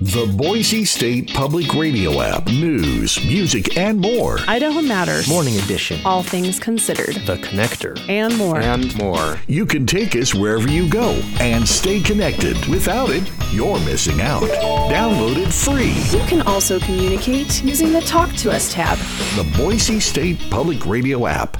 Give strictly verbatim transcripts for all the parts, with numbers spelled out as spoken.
The Boise State Public Radio app. News, music, and more. Idaho Matters. Morning Edition. All things considered. The Connector. And more. And more. You can take us wherever you go and stay connected. Without it, you're missing out. Download it free. You can also communicate using the Talk to Us tab. The Boise State Public Radio app.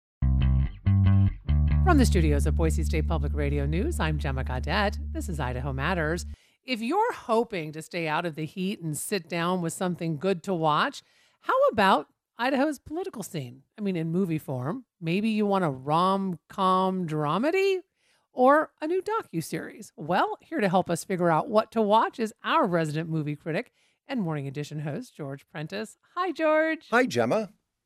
From the studios of Boise State Public Radio News, I'm Gemma Gaudette. This is Idaho Matters. If you're hoping to stay out of the heat and sit down with something good to watch, how about Idaho's political scene? I mean, in movie form. Maybe you want a rom-com dramedy or a new docuseries. Well, here to help us figure out what to watch is our resident movie critic and Morning Edition host, George Prentice. Hi, George. Hi, Gemma.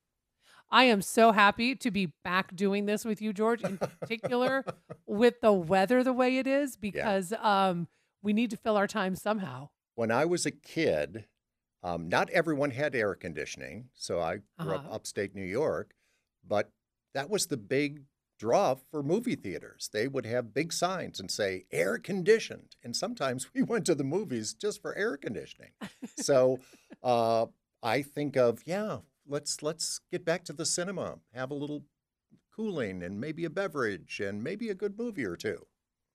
I am so happy to be back doing this with you, George, in particular with the weather the way it is, because yeah. um, we need to fill our time somehow. When I was a kid, um, not everyone had air conditioning, so I grew Uh-huh. up upstate New York, but that was the big draw for movie theaters. They would have big signs and say, air conditioned, and sometimes we went to the movies just for air conditioning. So uh, I think of, yeah, let's let's get back to the cinema, have a little cooling and maybe a beverage and maybe a good movie or two.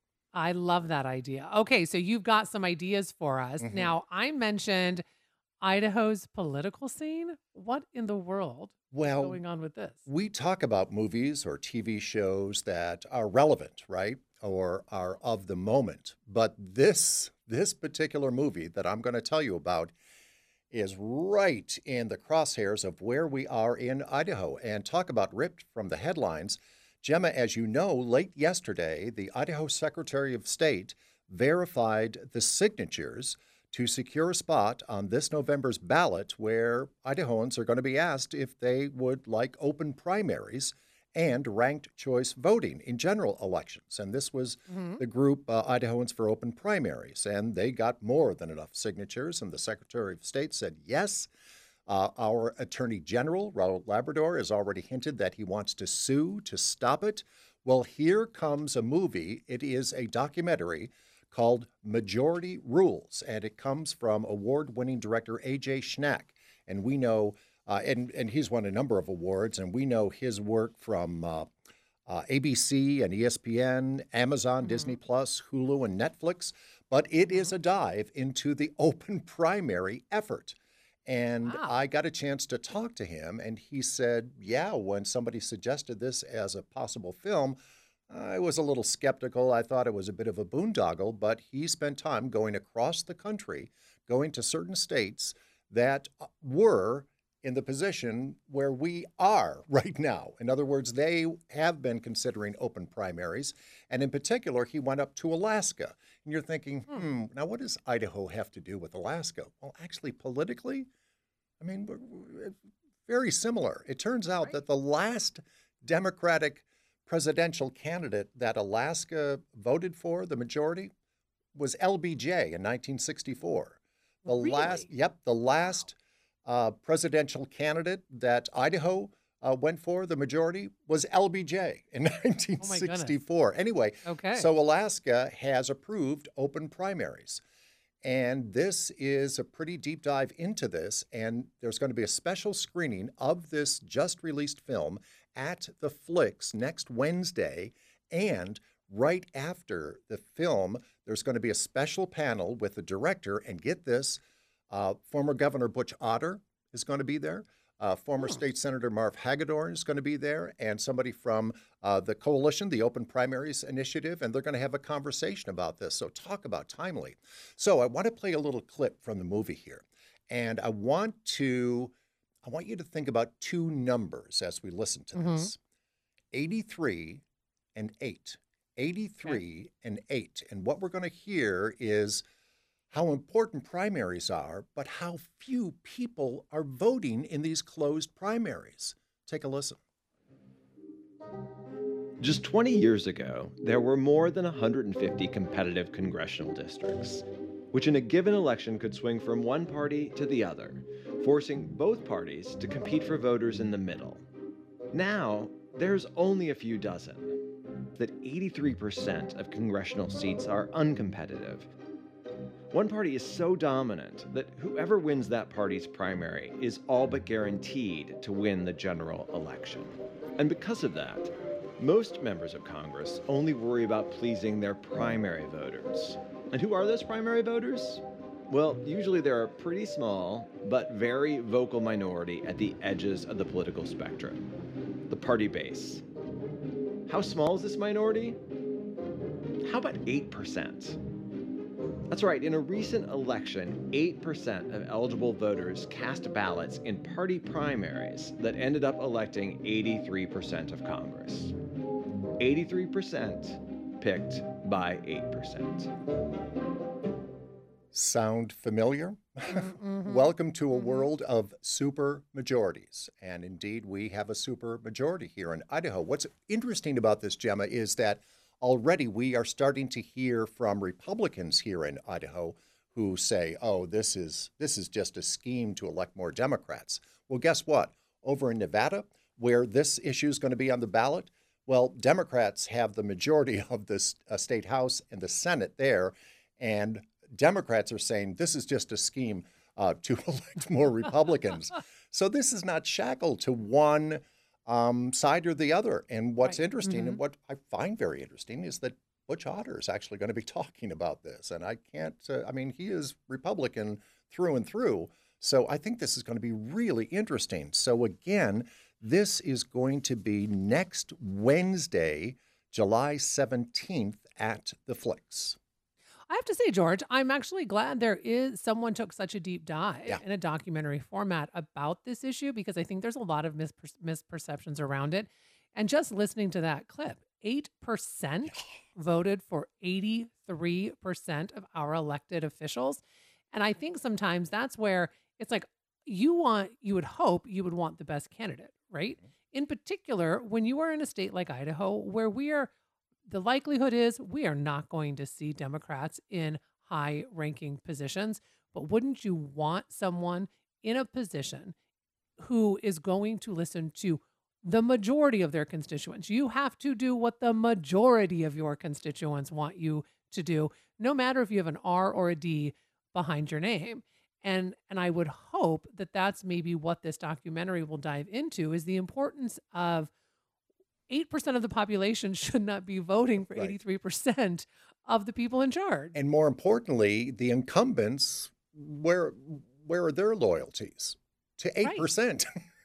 I love that idea. Okay, so you've got some ideas for us. Mhm. Now, I mentioned Idaho's political scene. What in the world Well, is going on with this? we talk about movies or T V shows that are relevant, right? Or are of the moment. But this this particular movie that I'm going to tell you about is right in the crosshairs of where we are in Idaho. And talk about ripped from the headlines. Gemma, as you know, late yesterday, the Idaho Secretary of State verified the signatures to secure a spot on this November's ballot where Idahoans are going to be asked if they would like open primaries and ranked choice voting in general elections. And this was Mhm. the group uh, Idahoans for Open Primaries. And they got more than enough signatures. And the Secretary of State said yes. Uh, our Attorney General, Raul Labrador, has already hinted that he wants to sue to stop it. Well, here comes a movie. It is a documentary called Majority Rules, and it comes from award-winning director A J Schnack. And we know, uh, and, and he's won a number of awards, and we know his work from uh, uh, A B C and E S P N, Amazon, Mhm. Disney Plus, Hulu, and Netflix. But it is Mhm. a dive into the open primary effort. And Wow. I got a chance to talk to him, and he said, yeah, when somebody suggested this as a possible film, I was a little skeptical. I thought it was a bit of a boondoggle, but he spent time going across the country, going to certain states that uh, were in the position where we are right now. In other words, they have been considering open primaries. And in particular, he went up to Alaska. And you're thinking, hmm, now what does Idaho have to do with Alaska? Well, actually, politically, I mean, we're, we're very similar. It turns out Right. that the last Democratic presidential candidate that Alaska voted for, the majority, was L B J in nineteen sixty-four. The last, Really? yep, the last uh, presidential candidate that Idaho uh, went for, the majority, was L B J in nineteen sixty-four. Anyway, Okay. so Alaska has approved open primaries. And this is a pretty deep dive into this. And there's going to be a special screening of this just released film at the Flicks next Wednesday. And right after the film, there's going to be a special panel with the director. And get this, uh, former Governor Butch Otter is going to be there. Uh, former Hmm. State Senator Marv Hagedorn is going to be there, and somebody from uh, the coalition, the Open Primaries Initiative, and they're going to have a conversation about this. So talk about timely. So I want to play a little clip from the movie here, and I want to, I want you to think about two numbers as we listen to Mhm. this: eighty-three and eight. eighty-three and eight, and what we're going to hear is how important primaries are, but how few people are voting in these closed primaries. Take a listen. Just twenty years ago, there were more than one hundred fifty competitive congressional districts, which in a given election could swing from one party to the other, forcing both parties to compete for voters in the middle. Now, there's only a few dozen. That eighty-three percent of congressional seats are uncompetitive. One party is so dominant that whoever wins that party's primary is all but guaranteed to win the general election. And because of that, most members of Congress only worry about pleasing their primary voters. And who are those primary voters? Well, usually they're a pretty small, but very vocal minority at the edges of the political spectrum, the party base. How small is this minority? How about eight percent? That's right, in a recent election, eight percent of eligible voters cast ballots in party primaries that ended up electing eighty-three percent of Congress. eighty-three percent picked by eight percent. Sound familiar? Mm-hmm. Welcome to a Mm-hmm. world of super majorities. And indeed, we have a super majority here in Idaho. What's interesting about this, Gemma, is that already we are starting to hear from Republicans here in Idaho who say, oh, this is this is just a scheme to elect more Democrats. Well, guess what? Over in Nevada, where this issue is going to be on the ballot, well, Democrats have the majority of the uh, state house and the Senate there, and Democrats are saying this is just a scheme uh, to elect more Republicans. So this is not shackled to one um, side or the other. And what's Right. interesting Mm-hmm. and what I find very interesting is that Butch Otter is actually going to be talking about this. And I can't, uh, I mean, he is Republican through and through. So I think this is going to be really interesting. So again, this is going to be next Wednesday, July seventeenth at the Flicks. I have to say, George, I'm actually glad there is someone took such a deep dive Yeah. in a documentary format about this issue, because I think there's a lot of misper- misperceptions around it. And just listening to that clip, eight percent voted for eighty-three percent of our elected officials. And I think sometimes that's where it's like you want, you would hope you would want the best candidate, right? In particular, when you are in a state like Idaho, where we are, the likelihood is we are not going to see Democrats in high ranking positions. But wouldn't you want someone in a position who is going to listen to the majority of their constituents? You have to do what the majority of your constituents want you to do, no matter if you have an R or a D behind your name. And and I would hope that that's maybe what this documentary will dive into, is the importance of eight percent of the population should not be voting for Right. eighty-three percent of the people in charge. And more importantly, the incumbents, where where are their loyalties? To eight percent.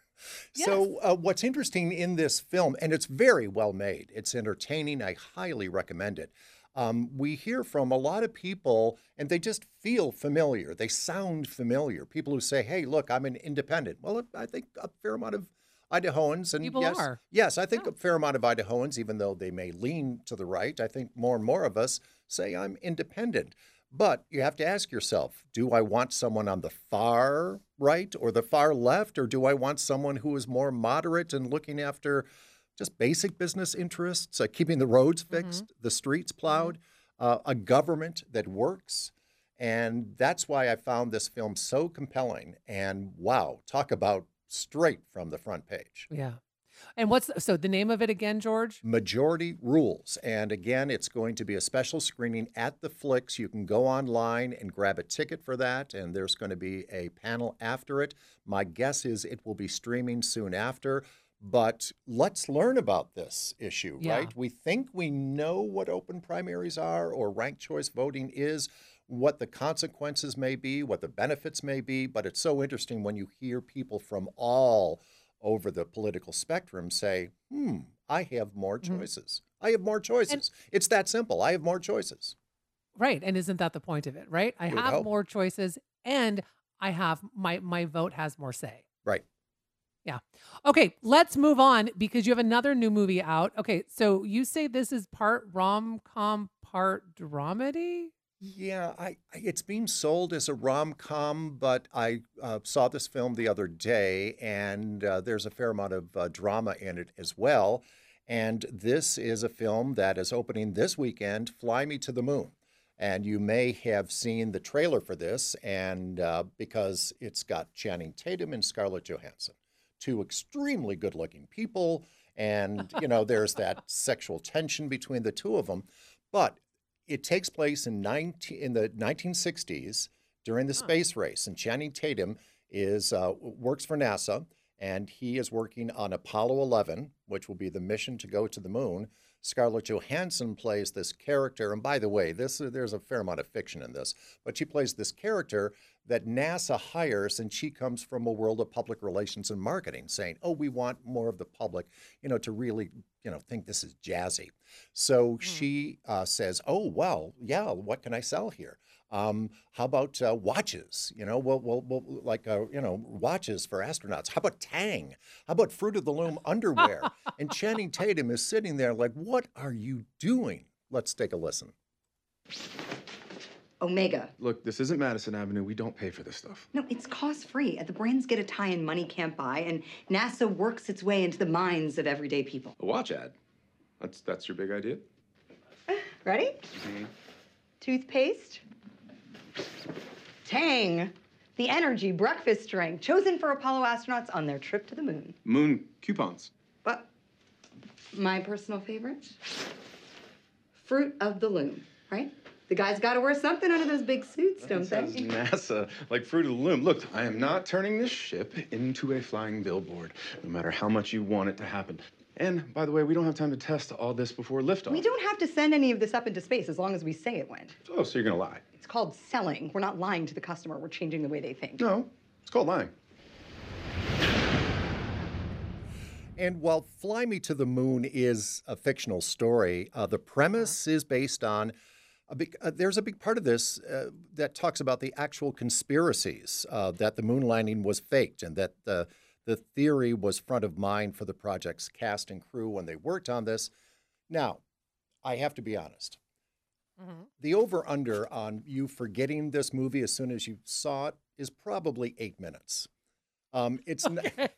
So uh, what's interesting in this film, and it's very well made, it's entertaining, I highly recommend it. Um, we hear from a lot of people, and they just feel familiar. They sound familiar. People who say, hey, look, I'm an independent. Well, I think a fair amount of Idahoans, and People yes, are. yes, I think Yeah. a fair amount of Idahoans, even though they may lean to the right, I think more and more of us say I'm independent. But you have to ask yourself, do I want someone on the far right or the far left, or do I want someone who is more moderate and looking after just basic business interests, uh, keeping the roads fixed, the streets plowed, uh, a government that works? And that's why I found this film so compelling. And wow, talk about straight from the front page. Yeah. And what's so the name of it again, George? Majority Rules. And again, it's going to be a special screening at the Flicks. You can go online and grab a ticket for that, and there's going to be a panel after it. My guess is it will be streaming soon after. But let's learn about this issue, Yeah. right? We think we know what open primaries are or ranked choice voting is, what the consequences may be, what the benefits may be. But it's so interesting when you hear people from all over the political spectrum say, hmm, I have more Mhm. choices. I have more choices. It's that simple. I have more choices. Right. And isn't that the point of it, right? I You would have hope. more choices, and I have my my vote has more say. Right. Yeah. Okay, let's move on, because you have another new movie out. Okay, so you say this is part rom-com, part dramedy? Yeah, I, I it's being sold as a rom-com, but I uh, saw this film the other day, and uh, there's a fair amount of uh, drama in it as well. And this is a film that is opening this weekend, Fly Me to the Moon. And you may have seen the trailer for this, and uh, because it's got Channing Tatum and Scarlett Johansson, two extremely good-looking people, and you know there's that sexual tension between the two of them. But it takes place in nineteen in the nineteen sixties during the Huh. space race, and Channing Tatum is uh, works for NASA, and he is working on Apollo eleven, which will be the mission to go to the moon. Scarlett Johansson plays this character, and by the way, this there's a fair amount of fiction in this, but she plays this character that NASA hires, and she comes from a world of public relations and marketing, saying, "Oh, we want more of the public, you know, to really, you know, think this is jazzy." So she uh, says, "Oh, well, yeah, what can I sell here? Um, how about uh, watches? You know, well, well, well like uh, you know, watches for astronauts. How about Tang? How about Fruit of the Loom underwear?" And Channing Tatum is sitting there like, "What are you doing?" Let's take a listen. Omega. Look, this isn't Madison Avenue. We don't pay for this stuff. No, it's cost-free. The brands get a tie-in money can't buy, and NASA works its way into the minds of everyday people. A watch ad. That's that's your big idea? Ready? Toothpaste. Tang, the energy breakfast drink chosen for Apollo astronauts on their trip to the moon. Moon coupons. But my personal favorite? Fruit of the Loom, right? The guys got to wear something under those big suits, don't Sounds they? NASA, like Fruit of the Loom. Look, I am not turning this ship into a flying billboard, no matter how much you want it to happen. And, by the way, we don't have time to test all this before liftoff. We don't have to send any of this up into space as long as we say it went. Oh, so you're gonna lie? It's called selling. We're not lying to the customer. We're changing the way they think. No, it's called lying. And while Fly Me to the Moon is a fictional story, uh, the premise is based on a big, uh, there's a big part of this uh, that talks about the actual conspiracies uh, that the moon landing was faked and that the, the theory was front of mind for the project's cast and crew when they worked on this. Now, I have to be honest. Mm-hmm. The over-under on you forgetting this movie as soon as you saw it is probably eight minutes. Um, it's Okay. not,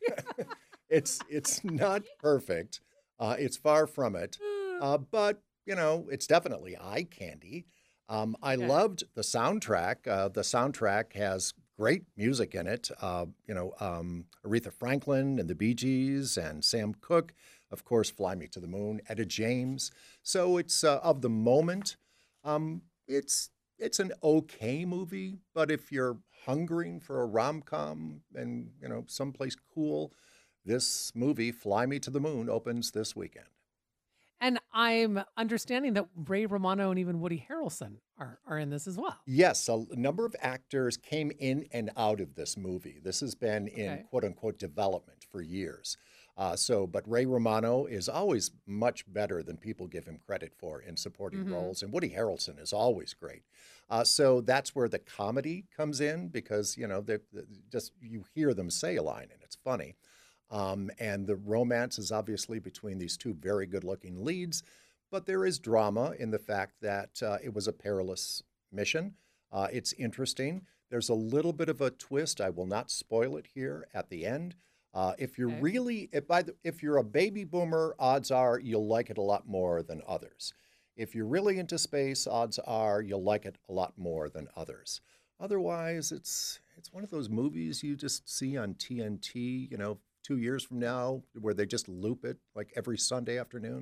it's it's not perfect. Uh, it's far from it, uh, but you know it's definitely eye candy. Um, I Okay. loved the soundtrack. Uh, the soundtrack has great music in it. Uh, you know, um, Aretha Franklin and the Bee Gees and Sam Cooke, of course, "Fly Me to the Moon," Etta James. So it's uh, of the moment. Um, it's it's an okay movie, but if you're hungering for a rom-com and you know someplace cool, this movie, Fly Me to the Moon, opens this weekend. And I'm understanding that Ray Romano and even Woody Harrelson are, are in this as well. Yes, a number of actors came in and out of this movie. This has been in Okay. quote unquote development for years. Uh, so, but Ray Romano is always much better than people give him credit for in supporting Mhm. roles, and Woody Harrelson is always great. Uh, so that's where the comedy comes in because you know they just you hear them say a line and it's funny. Um, and the romance is obviously between these two very good-looking leads, but there is drama in the fact that uh, it was a perilous mission. Uh, it's interesting. There's a little bit of a twist. I will not spoil it here at the end. Uh, if you're Okay. really, if, by the, if you're a baby boomer, odds are you'll like it a lot more than others. If you're really into space, odds are you'll like it a lot more than others. Otherwise, it's it's one of those movies you just see on T N T, you know, two years from now, where they just loop it like every Sunday afternoon.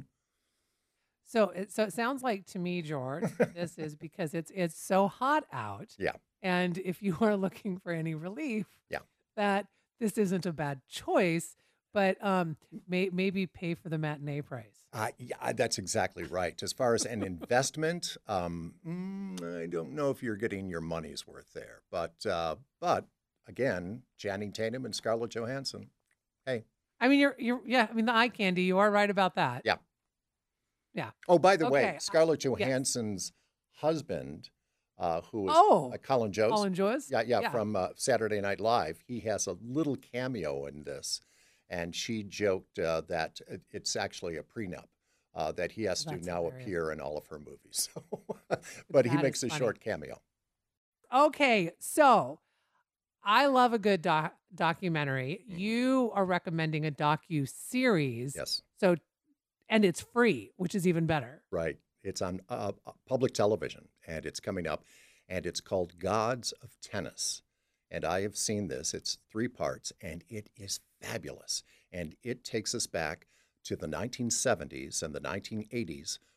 So it so it sounds like to me, George, this is because it's it's so hot out. Yeah. And if you are looking for any relief, Yeah. that this isn't a bad choice, but um may, maybe pay for the matinee price. Uh, yeah, that's exactly right. As far as an investment, um, mm, I don't know if you're getting your money's worth there. But uh, but again, Channing Tatum and Scarlett Johansson. Hey, I mean, you're you're yeah. I mean, the eye candy. You are right about that. Yeah. Yeah. oh, by the Okay, way, I- Scarlett yes. Johansson's husband, uh, who is Oh. uh, Colin Jost. Colin Jost? Yeah, yeah, Yeah. from uh, Saturday Night Live. He has a little cameo in this, and she joked uh, that it- it's actually a prenup. Uh, that he has to That's now hilarious. appear in all of her movies. But he That makes is a funny. short cameo. Okay, so I love a good doc- documentary. You are recommending a docu series. Yes, So, and it's free, which is even better. right. It's on uh, uh, public television, and it's coming up, and it's called Gods of Tennis. And I have seen this. It's three parts, and it is fabulous. And it takes us back to the nineteen seventies and the nineteen eighties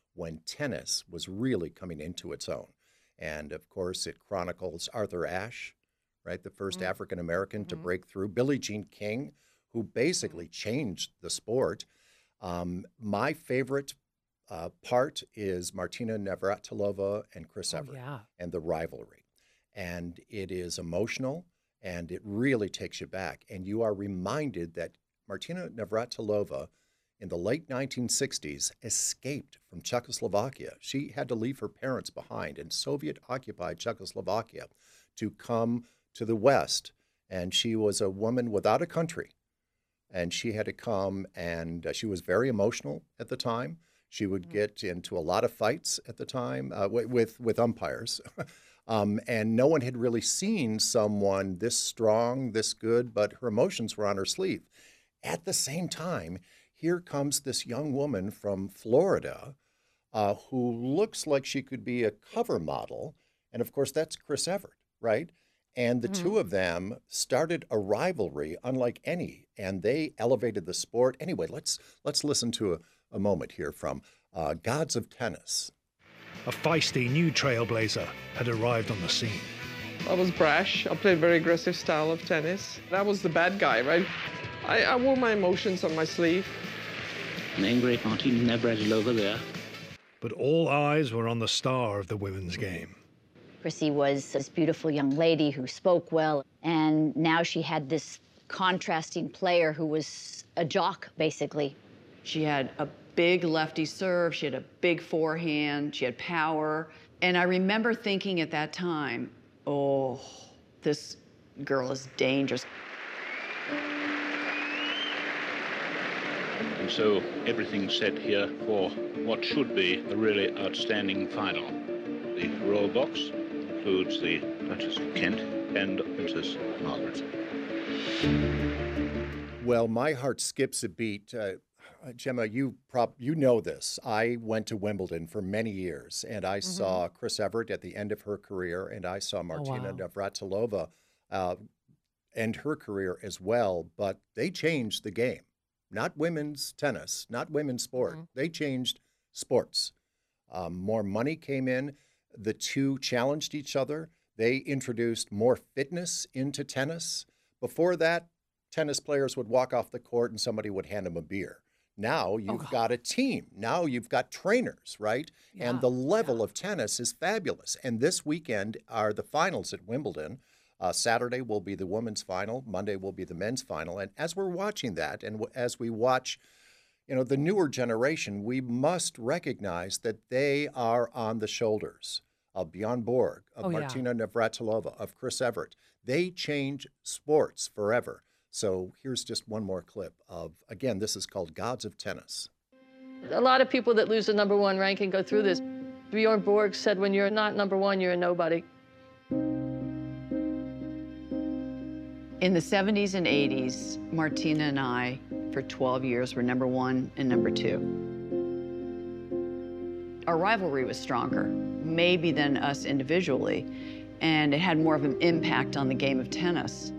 when tennis was really coming into its own. And of course, it chronicles Arthur Ashe, right, the first mm-hmm. African American mm-hmm. to break through, Billie Jean King, who basically changed the sport. Um, my favorite uh, part is Martina Navratilova and Chris oh, Evert yeah. and the rivalry. And it is emotional, and it really takes you back. And you are reminded that Martina Navratilova, in the late nineteen sixties, escaped from Czechoslovakia. She had to leave her parents behind in Soviet-occupied Czechoslovakia to come to the West. And she was a woman without a country. And she had to come, and uh, she was very emotional at the time. She would mm-hmm. get into a lot of fights at the time uh, with, with umpires. um, and no one had really seen someone this strong, this good, but her emotions were on her sleeve. At the same time, here comes this young woman from Florida uh, who looks like she could be a cover model. And of course, that's Chris Evert, right? And the mm-hmm. two of them started a rivalry unlike any, and they elevated the sport. Anyway, let's let's listen to a, a moment here from uh, Gods of Tennis. A feisty new trailblazer had arrived on the scene. I was brash. I played a very aggressive style of tennis. I was the bad guy, right? I, I wore my emotions on my sleeve. An angry Martina Navratilova there. But all eyes were on the star of the women's game. Chrissy was this beautiful young lady who spoke well, and now she had this contrasting player who was a jock, basically. She had a big lefty serve, she had a big forehand, she had power. And I remember thinking at that time, oh, this girl is dangerous. And so everything's set here for what should be a really outstanding final. The roll box includes the Duchess of Kent and Princess Margaret. Well, my heart skips a beat. Uh, Gemma, you prob- you know this. I went to Wimbledon for many years, and I mm-hmm. saw Chris Evert at the end of her career, and I saw Martina oh, wow. Navratilova uh, end her career as well, but they changed the game. Not women's tennis, not women's sport. Mm-hmm. They changed sports. Um, more money came in. The two challenged each other. They introduced more fitness into tennis. Before that, tennis players would walk off the court and somebody would hand them a beer. Now you've oh, got a team. Now you've got trainers, right? Yeah, and the level yeah. of tennis is fabulous. And this weekend are the finals at Wimbledon. Uh, Saturday will be the women's final. Monday will be the men's final. And as we're watching that, and w- as we watch, you know, the newer generation, we must recognize that they are on the shoulders of Bjorn Borg, of oh, Martina yeah. Navratilova, of Chris Evert. They change sports forever. So here's just one more clip of, again, this is called Gods of Tennis. A lot of people that lose the number one ranking go through this. Bjorn Borg said, when you're not number one, you're a nobody. In the seventies and eighties, Martina and I, for twelve years, were number one and number two. Our rivalry was stronger, maybe than us individually, and it had more of an impact on the game of tennis.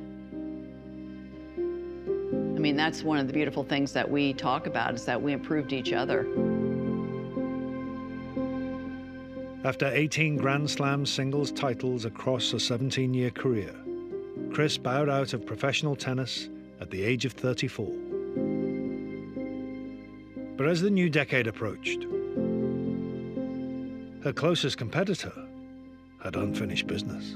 I mean, that's one of the beautiful things that we talk about, is that we improved each other. After eighteen Grand Slam singles titles across a seventeen-year career, Chris bowed out of professional tennis at the age of thirty-four. But as the new decade approached, her closest competitor had unfinished business.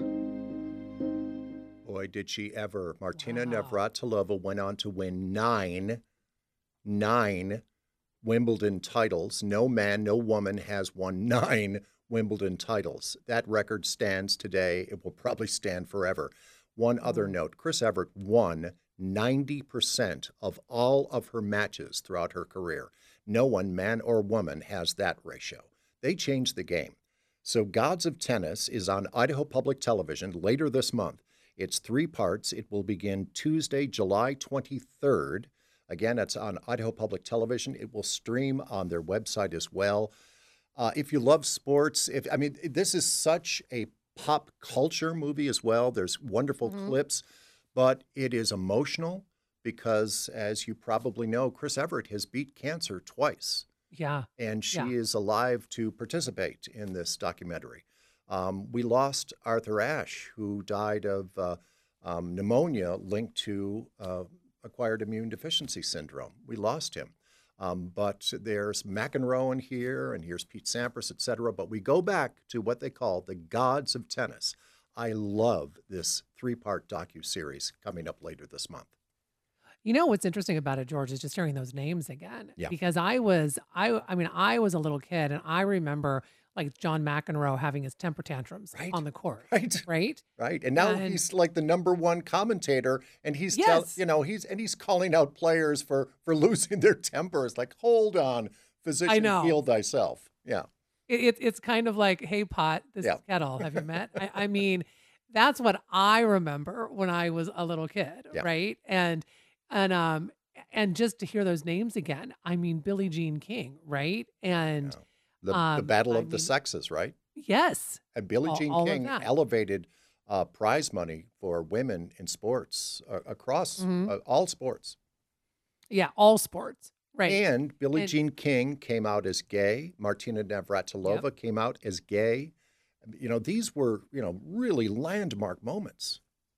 Boy, did she ever. Martina Wow. Navratilova went on to win nine, nine Wimbledon titles. No man, no woman has won nine Wimbledon titles. That record stands today. It will probably stand forever. One other note, Chris Evert won ninety percent of all of her matches throughout her career. No one, man or woman, has that ratio. They changed the game. So Gods of Tennis is on Idaho Public Television later this month. It's three parts. It will begin Tuesday, July twenty-third. Again, it's on Idaho Public Television. It will stream on their website as well. Uh, if you love sports, if I mean, this is such a pop culture movie as well. There's wonderful mm-hmm. clips, but it is emotional because, as you probably know, Chris Evert has beat cancer twice. Yeah. And she yeah. is alive to participate in this documentary. Um, we lost Arthur Ashe, who died of uh, um, pneumonia linked to uh, acquired immune deficiency syndrome. We lost him. Um, but there's McEnroe in here, and here's Pete Sampras, et cetera. But we go back to what they call the gods of tennis. I love this three-part docuseries coming up later this month. You know what's interesting about it, George, is just hearing those names again. Yeah. Because I was, I, I mean, I was a little kid, and I remember like John McEnroe having his temper tantrums right. on the court. Right. Right. Right. And now and, he's like the number one commentator, and he's, yes. tell, you know, he's and he's calling out players for for losing their tempers. Like, hold on, physician, heal thyself. Yeah. It, it, it's kind of like, hey, pot, this yeah. is Kettle. Have you met? I, I mean, that's what I remember when I was a little kid. Yeah. Right. And, and, um, and just to hear those names again, I mean, Billie Jean King. Right. And, yeah. The, um, the battle I of the mean, sexes, right? Yes. And Billie all, Jean all King elevated uh, prize money for women in sports uh, across mm-hmm. uh, all sports. Yeah, all sports. Right. And Billie and, Jean King came out as gay. Martina Navratilova yep. came out as gay. You know, these were, you know, really landmark moments.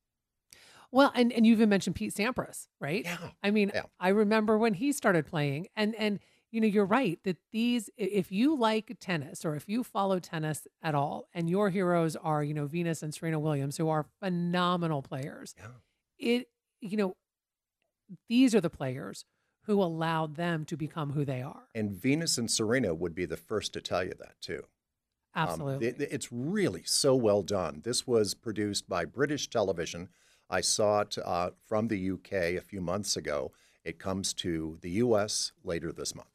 Well, and, and you even mentioned Pete Sampras, right? Yeah. I mean, yeah. I remember when he started playing, and and you know, you're right that these, if you like tennis or if you follow tennis at all, and your heroes are, you know, Venus and Serena Williams, who are phenomenal players, yeah. it, you know, these are the players who allowed them to become who they are. And Venus and Serena would be the first to tell you that too. Absolutely. Um, it, it's really so well done. This was produced by British Television. I saw it uh, from the U K a few months ago. It comes to the U S later this month.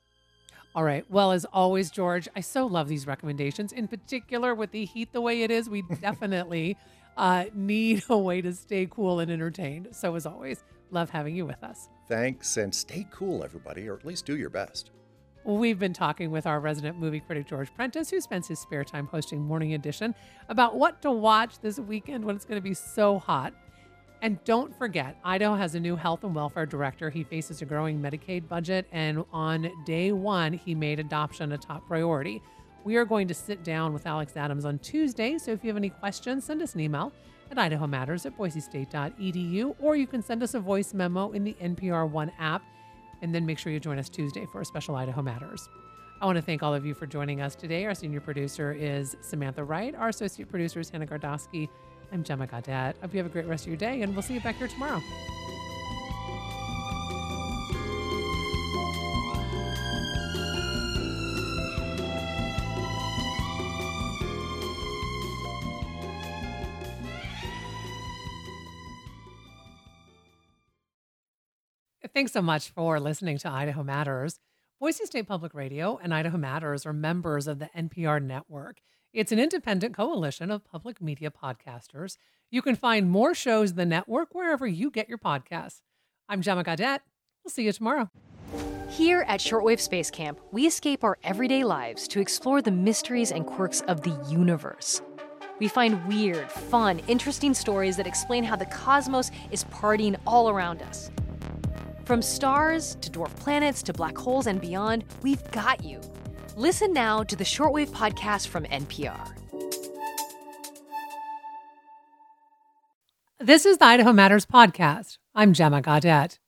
All right. Well, as always, George, I so love these recommendations. In particular, with the heat the way it is, we definitely uh, need a way to stay cool and entertained. So as always, love having you with us. Thanks, and stay cool, everybody, or at least do your best. We've been talking with our resident movie critic, George Prentice, who spends his spare time hosting Morning Edition, about what to watch this weekend when it's going to be so hot. And don't forget, Idaho has a new health and welfare director. He faces a growing Medicaid budget, and on day one, he made adoption a top priority. We are going to sit down with Alex Adams on Tuesday, so if you have any questions, send us an email at idaho matters at boise state dot e d u, or you can send us a voice memo in the N P R One app, and then make sure you join us Tuesday for a special Idaho Matters. I want to thank all of you for joining us today. Our senior producer is Samantha Wright. Our associate producer is Hannah Gardowski. I'm Gemma Gaudet. Hope you have a great rest of your day, and we'll see you back here tomorrow. Thanks so much for listening to Idaho Matters. Boise State Public Radio and Idaho Matters are members of the N P R network. It's an independent coalition of public media podcasters. You can find more shows in the network wherever you get your podcasts. I'm Gemma Gaudet. We'll see you tomorrow. Here at Shortwave Space Camp, we escape our everyday lives to explore the mysteries and quirks of the universe. We find weird, fun, interesting stories that explain how the cosmos is partying all around us. From stars to dwarf planets to black holes and beyond, we've got you. Listen now to the Shortwave Podcast from N P R. This is the Idaho Matters Podcast. I'm Gemma Gaudet.